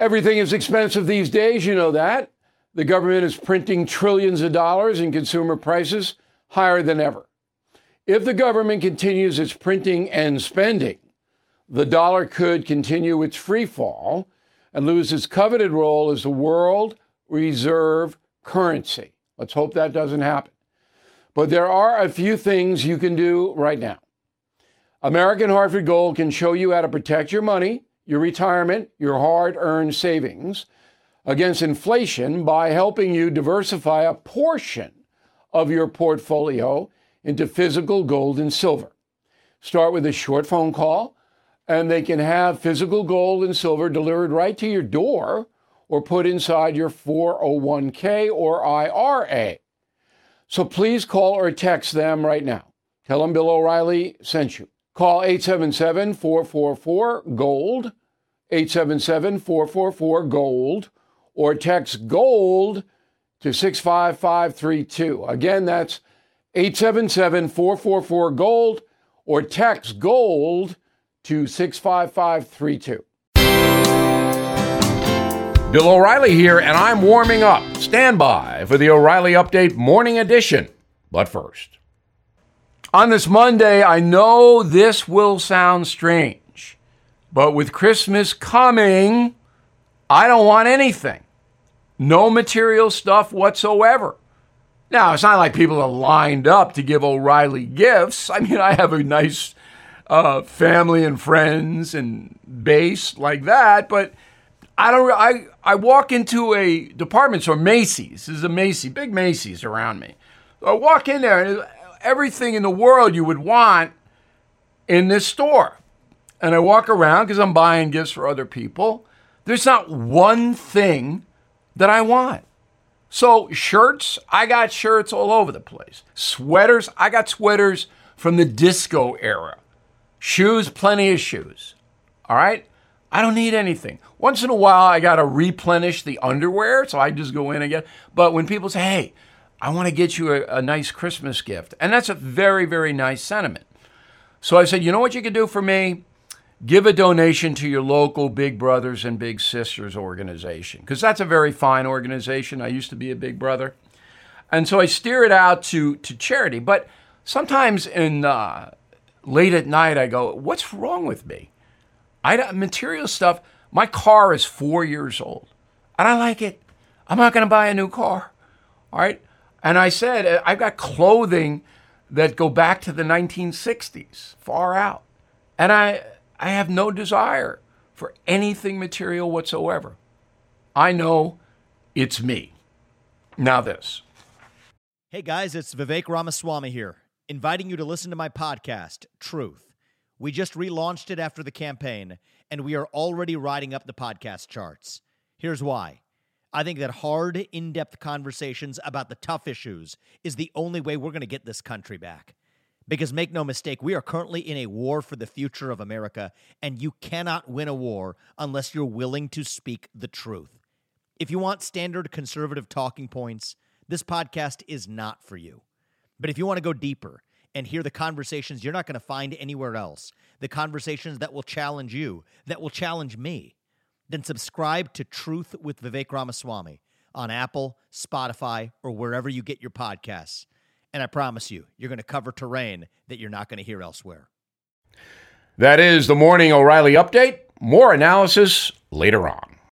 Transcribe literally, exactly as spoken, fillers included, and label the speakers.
Speaker 1: Everything is expensive these days, you know that. The government is printing trillions of dollars and consumer prices higher than ever. If the government continues its printing and spending, the dollar could continue its free fall and lose its coveted role as the world reserve currency. Let's hope that doesn't happen. But there are a few things you can do right now. American Hartford Gold can show you how to protect your money, your retirement, your hard-earned savings against inflation by helping you diversify a portion of your portfolio into physical gold and silver. Start with a short phone call, and they can have physical gold and silver delivered right to your door or put inside your four oh one k or I R A. So please call or text them right now. Tell them Bill O'Reilly sent you. Call eight seven seven, four four four, GOLD, eight seven seven, four four four, GOLD, or text GOLD to six five five three two. Again, that's eight seven seven, four four four, GOLD, or text GOLD to six five five three two. Bill O'Reilly here, and I'm warming up. Stand by for the O'Reilly Update Morning Edition. But first, on this Monday, I know this will sound strange, but with Christmas coming, I don't want anything. No material stuff whatsoever. Now, it's not like people are lined up to give O'Reilly gifts. I mean, I have a nice uh, family and friends and base like that, but I don't. I, I walk into a department store, Macy's. This is a Macy's, big Macy's around me. I walk in there, and everything in the world you would want in this store. And I walk around because I'm buying gifts for other people. There's not one thing that I want. So shirts, I got shirts all over the place. Sweaters, I got sweaters from the disco era. Shoes, plenty of shoes. All right? I don't need anything. Once in a while, I got to replenish the underwear, so I just go in again. But when people say, hey, I want to get you a, a nice Christmas gift, and that's a very, very nice sentiment. So I said, you know what you can do for me? Give a donation to your local Big Brothers and Big Sisters organization, because that's a very fine organization. I used to be a big brother. And so I steer it out to, to charity. But sometimes in uh, late at night, I go, what's wrong with me? I material stuff. My car is four years old, and I like it. I'm not going to buy a new car, all right? And I said, I've got clothing that go back to the nineteen sixties, far out. And I, I have no desire for anything material whatsoever. I know it's me. Now this.
Speaker 2: Hey guys, it's Vivek Ramaswamy here, inviting you to listen to my podcast, Truth. We just relaunched it after the campaign, and we are already riding up the podcast charts. Here's why. I think that hard, in-depth conversations about the tough issues is the only way we're going to get this country back. Because make no mistake, we are currently in a war for the future of America, and you cannot win a war unless you're willing to speak the truth. If you want standard conservative talking points, this podcast is not for you. But if you want to go deeper and hear the conversations you're not going to find anywhere else, the conversations that will challenge you, that will challenge me, then subscribe to Truth with Vivek Ramaswamy on Apple, Spotify, or wherever you get your podcasts. And I promise you, you're going to cover terrain that you're not going to hear elsewhere.
Speaker 1: That is the Morning O'Reilly Update. More analysis later on.